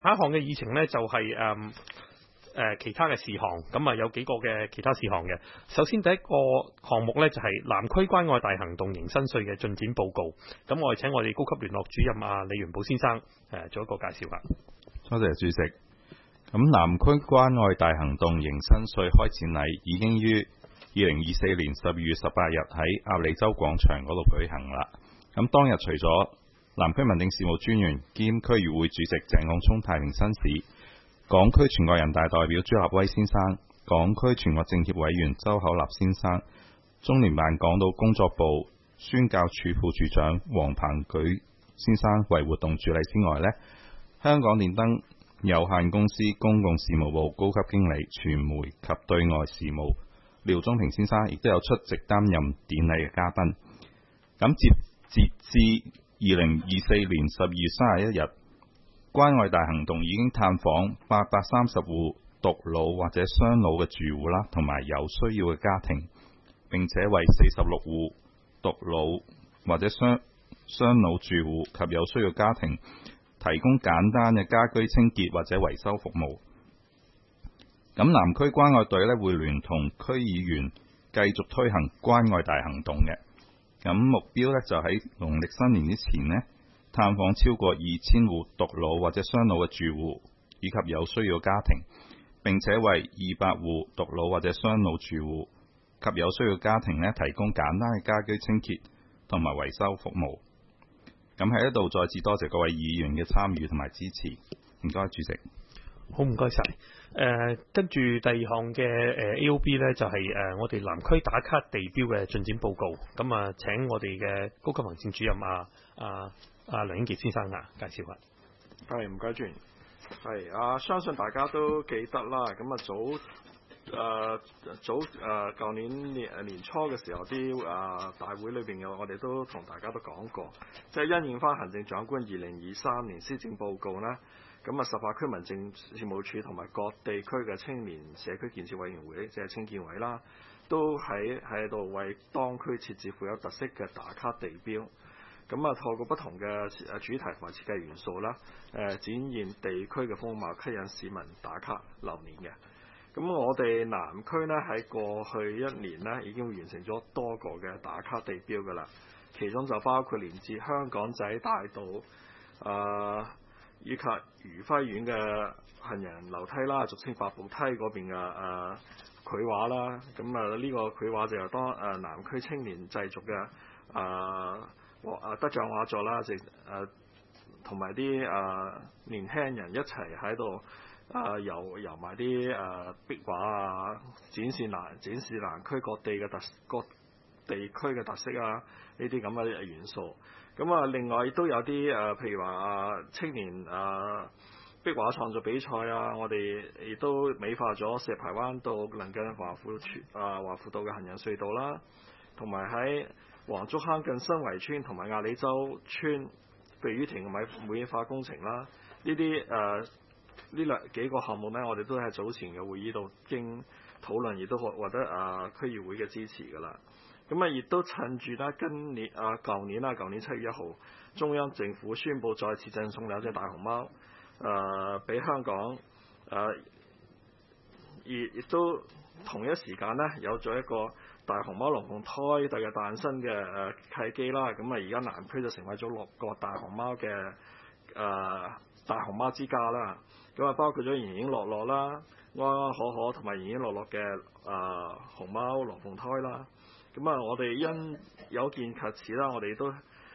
下一項嘅議程呢，就係其他嘅事項，咁啊有幾個嘅其他事項嘅。首先第一個項目呢，就係南區關愛大行動迎新歲嘅進展報告。咁我哋請我哋高級聯絡主任李元寶先生做一個介紹啦。 多謝主席。咁南區關愛大行動迎新歲開展禮已經於2024年12月18日喺鴨脷洲廣場嗰度舉行啦。咁當日除咗南區民政事務專員兼區議會主席鄭廣聰太平紳士、港區全國人大代表朱立威先生、港區全國政協委員周厚立先生、中聯辦港島工作部宣教處副處長黃鵬舉先生為活動主禮之外呢，香港電燈有限公司公共事務部高級經理傳媒及對外事務廖忠平先生亦都有出席擔任典禮嘅嘉賓。咁截至2024年12月31日，關愛大行動已經探訪830戶獨老或者雙老嘅住戶啦，同埋有需要嘅家庭，並且為46戶獨老或者雙老住戶及有需要家庭提供簡單嘅家居清潔或者維修服務。咁南區關愛隊呢會聯同區議員繼續推行關愛大行動嘅。咁目標呢就喺農曆新年之前呢，探訪超過2000戶獨老或者雙老嘅住戶以及有需要家庭，並且為200戶獨老或者雙老住戶及有需要家庭呢提供簡單嘅家居清潔同埋維修服務。咁喺呢度再次多謝各位議員嘅參與同埋支持，唔該主席。 好，唔該晒。跟住第二項嘅AOB 呢，就係我哋南區打卡地標嘅進展報告。咁啊，請我哋嘅高級行政主任梁英傑先生介紹下。 係，唔該主任。係相信大家都記得啦。咁舊年年初嘅時候，啲大會裏邊嘅我哋都同大家都講過，即係因應翻行政長官2023年施政報告呢。咁18區民政事務處同埋各地區嘅青年社區建設委員會，即係青建委啦，都喺度為當區設置富有特色嘅打卡地標。咁透過不同嘅主題同埋設計元素啦，展現地區嘅風貌，吸引市民打卡留念嘅。咁我哋南區呢，喺過去1年呢已經完成咗多個嘅打卡地標㗎啦，其中就包括連接香港仔大道以及愉輝苑嘅行人樓梯啦，俗稱8步梯嗰邊嘅繪畫啦。咁呢個繪畫就由南區青年製作嘅得獎畫作啦，同埋啲年輕人一齊喺度遊埋啲壁畫展示南區各地區嘅特色呢啲咁嘅元素。咁另外亦都有啲譬如話青年壁畫創作比賽我哋亦都美化咗石排灣道鄰近華富道嘅行人隧道啦，同埋喺黃竹坑近新圍村同埋鴨脷洲村避雨亭同埋美化工程啦，呢幾個項目呢，我哋都喺早前嘅會議度經討論，亦都獲得區議會嘅支持㗎啦。咁亦都趁住舊年7月1號，中央政府宣布再次贈送2隻大熊貓俾香港，亦都同一時間呢，有咗一個大熊貓龍鳳胎嘅誕生嘅契機啦。咁而家南區就成為咗6個大熊貓嘅大熊貓之家啦。咁包括咗盈盈樂樂啦、安安可可同埋盈盈樂樂嘅熊貓龍鳳胎啦。咁我哋因有見及此啦，我哋都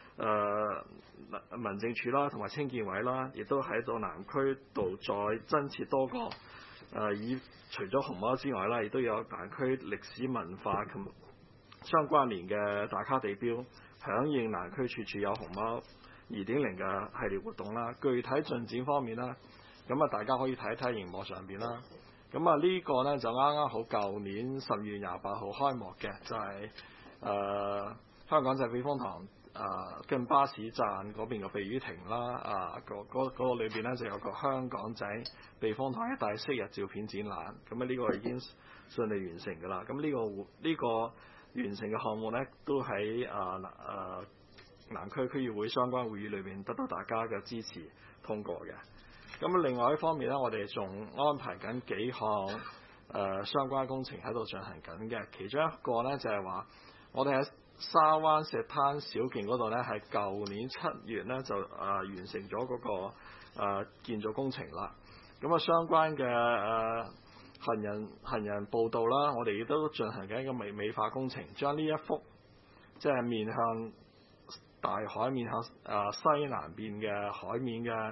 民政處啦同埋青建委啦，亦都喺到南區度再增設多個除咗熊貓之外啦，亦都有南區歷史文化及相關聯嘅打卡地標，響應南區處處有熊貓2.0嘅系列活動啦。具體進展方面啦，咁大家可以睇一睇熒幕上邊啦。咁呢個呢，就啱啱好舊年12月28號開幕嘅，就係香港仔避風塘跟巴士站嗰邊嘅避雨亭啦。嗰個裏邊呢，就有個香港仔避風塘一帶昔日照片展覽。咁呢個已經順利完成㗎啦。咁呢個完成嘅項目呢，都喺南區區議會相關會議裏邊得到大家嘅支持通過嘅。 咁另外一方面咧，我哋仲安排緊幾項相關工程喺度進行緊嘅。其中一個咧就係話，我哋喺沙灣石灘小徑嗰度咧，係舊年7月咧就完成咗嗰個建造工程啦。咁啊，相關嘅行人步道啦，我哋亦都進行緊一個美化工程，將呢一幅即係面向大海、面向西南邊嘅海面嘅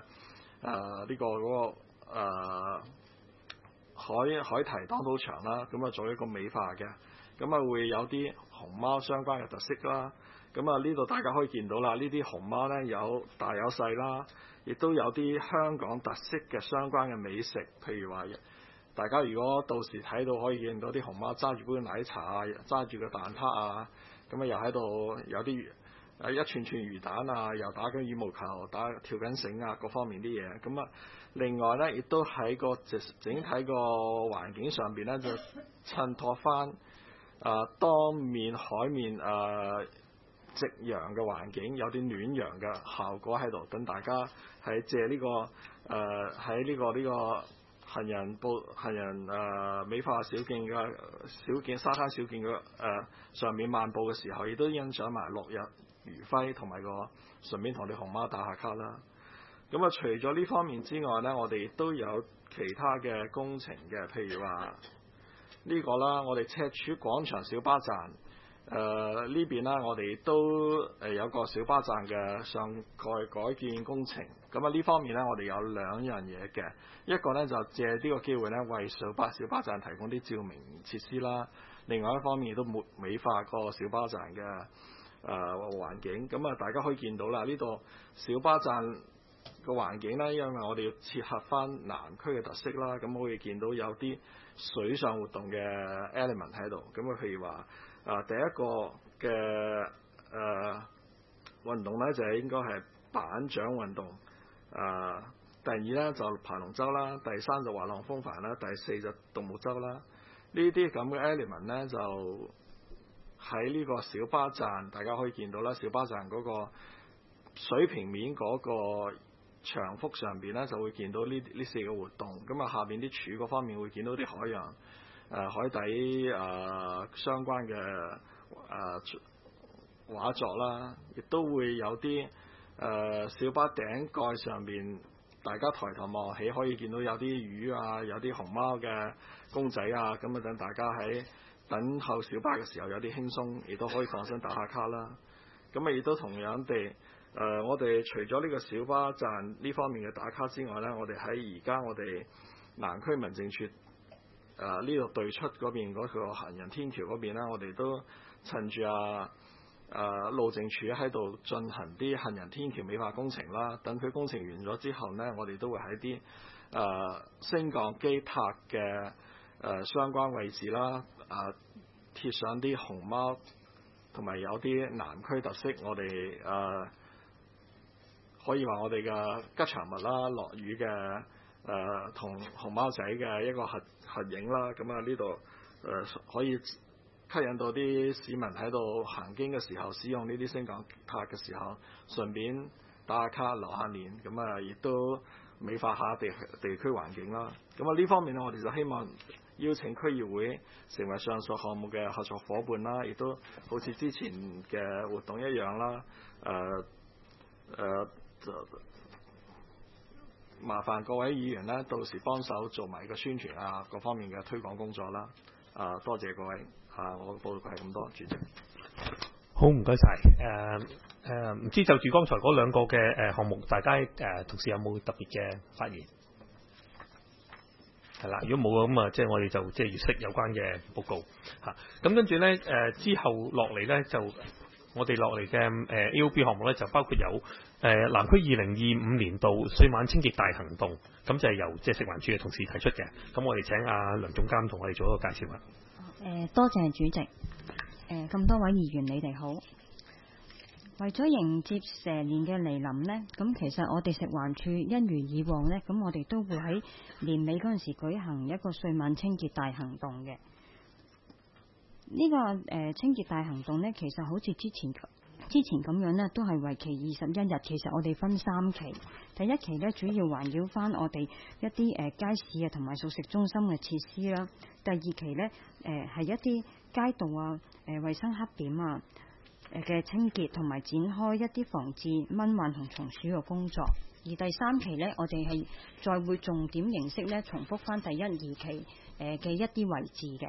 海堤擋土牆啦，咁啊做一個美化嘅，咁啊會有啲熊貓相關嘅特色啦。咁啊呢度大家可以見到啦，呢啲熊貓咧有大有細啦，亦都有啲香港特色嘅相關嘅美食，譬如話大家如果到時睇到可以見到啲熊貓揸住杯奶茶啊，揸住個蛋撻啊，咁啊又喺度有啲一串串魚蛋啊，又打緊羽毛球、跳緊繩啊，各方面啲嘢。咁啊，另外咧，亦都喺個整體個環境上邊咧，就襯托翻當面海面夕陽嘅環境，有啲暖陽嘅效果喺度，等大家喺借呢個喺呢個行人美化小徑沙灘小徑嘅上面漫步嘅時候，亦都欣賞埋落日餘暉，同埋順便同啲熊貓打下卡啦。咁啊，除咗呢方面之外呢，我哋亦都有其他嘅工程嘅，譬如話呢個啦，我哋赤柱廣場小巴站呢邊啦，我哋都有個小巴站嘅上蓋改建工程。咁啊呢方面呢，我哋有兩樣嘢嘅，一個呢，就借呢個機會呢，為小巴站提供啲照明設施啦。另外一方面亦都美化個小巴站嘅環境。咁啊大家可以見到啦，呢度小巴站個環境呢，因為我哋要切合翻南區嘅特色啦，咁可以見到有啲水上活動嘅 element 喺度。咁啊譬如話第一個嘅運動呢，就係應該係板槳運動。第二咧就爬龍舟啦，第三就滑浪風帆啦，第四就獨木舟啦。呢啲咁嘅 element 咧，就喺呢個小巴站，大家可以見到啦。小巴站嗰個水平面嗰個牆幅上邊咧，就會見到呢4個活動。咁啊，下邊啲柱嗰方面會見到啲海洋海底相關嘅畫作啦，亦都會有啲小巴頂蓋上面，大家抬頭望起可以見到有啲魚啊，有啲熊貓嘅公仔啊，咁啊等大家喺等候小巴嘅時候有啲輕鬆，亦都可以放心打下卡啦。咁啊亦都同樣地，我哋除咗呢個小巴站呢方面嘅打卡之外呢，我哋喺而家我哋南區民政處呢度對出嗰邊嗰個行人天橋嗰邊呢，我哋都趁住路政署喺度進行啲行人天橋美化工程啦。等佢工程完咗之後呢，我哋都會喺啲升降機塔嘅相關位置啦，貼上啲熊貓，同埋有啲南區特色。我哋可以話我哋嘅吉祥物啦，落雨嘅同熊貓仔嘅一個合影啦。咁啊呢度可以吸引到啲市民喺度行經嘅時候，使用呢啲升降塔嘅時候，順便打下卡、留下念，咁啊亦都美化下地區環境啦。咁啊呢方面呢，我哋就希望邀請區議會成為上述項目嘅合作伙伴啦，亦都好似之前嘅活動一樣啦。麻煩各位議員呢，到時幫手做埋個宣傳各方面嘅推廣工作啦。多謝各位。我嘅報告係咁多，主席。 好，唔該晒。唔知就住剛才嗰兩個嘅項目，大家同事有冇特別嘅發言？係啦，如果冇咁即係我哋就即係閱識有關嘅報告嚇。咁跟住咧之後落嚟咧，就我哋落嚟嘅AOB 項目咧，就包括有南區2025年度歲晚清潔大行動，咁就係由即係食環署嘅同事提出嘅。咁我哋請阿梁總監同我哋做一個介紹啦。 多謝主席。咁多位議員你哋好。為咗迎接蛇年嘅嚟臨呢，咁其實我哋食環署一如以往呢，咁我哋都會喺年尾嗰陣時舉行一個歲晚清潔大行動嘅。呢個清潔大行動呢，其實好似之前之前咁樣呢，都係為期21日。其實我哋分3期，第一期呢，主要環繞翻我哋一啲街市啊同埋素食中心嘅設施啦。第二期呢，係一啲街道啊、衛生黑點啊嘅清潔，同埋展開一啲防治蚊患同蟲鼠嘅工作。而第3期呢，我哋係再會重點形式呢，重複翻第1、2期嘅一啲位置嘅。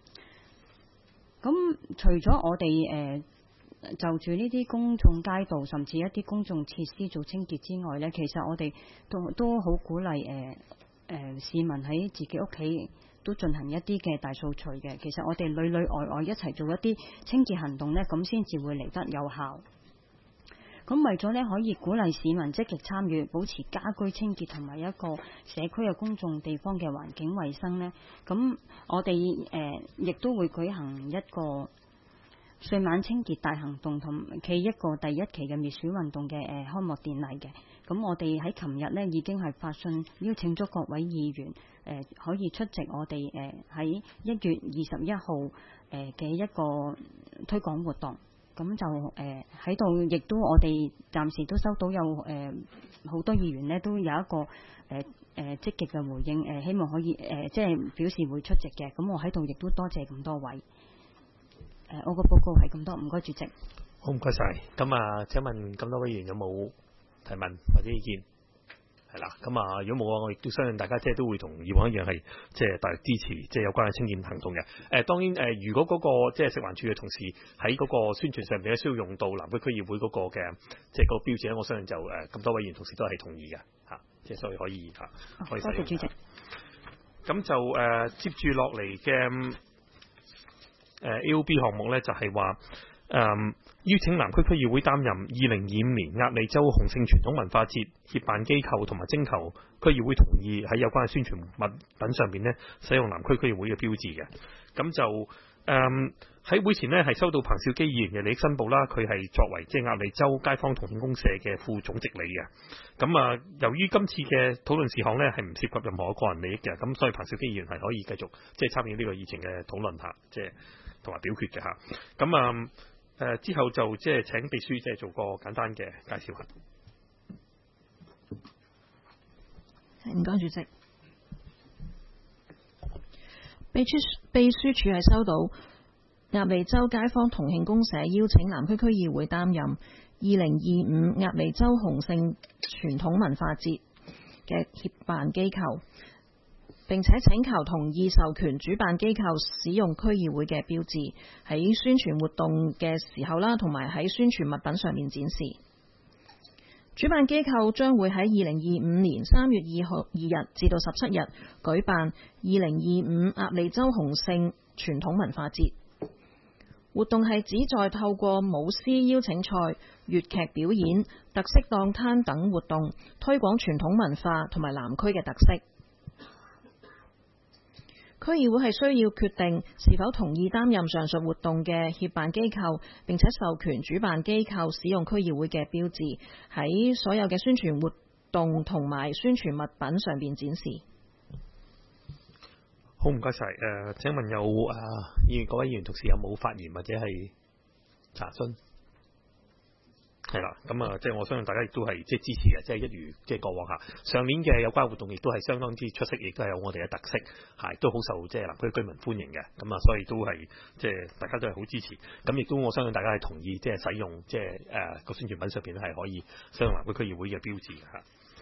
咁除咗我哋就住呢啲公眾街道，甚至一啲公眾設施做清潔之外呢，其實我哋都好鼓勵市民喺自己屋企都進行一啲嘅大掃除嘅。其實我哋裏裏外外一齊做一啲清潔行動呢，咁先至會嚟得有效。咁為咗呢，可以鼓勵市民積極參與，保持家居清潔同埋一個社區嘅公眾地方嘅環境衛生呢，咁我哋亦都會舉行一個歲晚清潔大行動，同暨一個第1期嘅滅鼠運動嘅開幕典禮嘅。咁我哋喺琴日呢已經係發信邀請咗各位議員可以出席我哋喺1月21號嘅一個推廣活動。咁就喺度，亦都我哋暫時都收到有好多議員呢都有一個積極嘅回應，希望可以即係表示會出席嘅。咁我喺度亦都多謝咁多位。我個報告係咁多，唔該主席。 好，唔該晒。咁啊，請問咁多位議員有冇提問或者意見？係啦，咁啊，如果冇啊，我亦都相信大家即係都會同以往一樣係即係大力支持即係有關嘅清潔行動嘅。當然如果嗰個即係食環署嘅同事喺嗰個宣傳上面咧需要用到南區區議會嗰個嘅即係個標誌咧，我相信就咁多位議員同事都係同意嘅嚇，即係所以可以嚇可以使用。多謝主席。咁就接住落嚟嘅AOB 項目咧，就係話邀請南區區議會擔任2025年鴨脷洲洪聖傳統文化節協辦機構，同埋徵求區議會同意喺有關嘅宣傳物品上面呢使用南區區議會嘅標誌嘅。咁就喺會前呢係收到彭兆基議員嘅利益申報啦，佢係作為即係鴨脷洲街坊同慶公社嘅副總經理嘅。咁啊，由於今次嘅討論事項呢係唔涉及任何個人利益嘅，咁所以彭兆基議員係可以繼續即係參與呢個議程嘅討論下，即係同埋表決嘅嚇。咁啊之後就即係請秘書即係做個簡單嘅介紹下。 唔該，主席。秘書處係收到鴨脷洲街坊同慶公社邀請南區區議會擔任2025鴨脷洲洪聖傳統文化節嘅協辦機構，並且請求同意授權主辦機構使用區議會嘅標誌喺宣傳活動嘅時候啦，同埋喺宣傳物品上面展示。主辦機構將會喺2025年3月2日至到17日舉辦2025鴨脷洲洪聖傳統文化節。活動係旨在透過舞獅邀請賽、粵劇表演、特色檔攤等活動，推廣傳統文化同埋南區嘅特色。區議會係需要決定是否同意擔任上述活動嘅協辦機構，並且授權主辦機構使用區議會嘅標誌喺所有嘅宣傳活動同埋宣傳物品上邊展示。 好，唔該晒。請問有各位議員同事有冇發言或者係查詢？係啦，咁即係我相信大家亦都係即係支持嘅，即係一如即係過往下上年嘅有關活動，亦都係相當之出色，亦都係有我哋嘅特色，係都好受即係南區居民歡迎嘅。咁啊，所以都係即係大家都係好支持。咁亦都我相信大家係同意即係使用即係個宣傳品上邊咧係可以使用南區區議會嘅標誌嚇。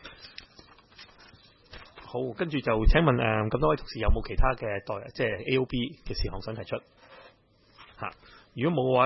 好，跟住就請問咁多位同事有冇其他嘅即係 AOB 嘅事項想提出嚇？如果冇嘅話，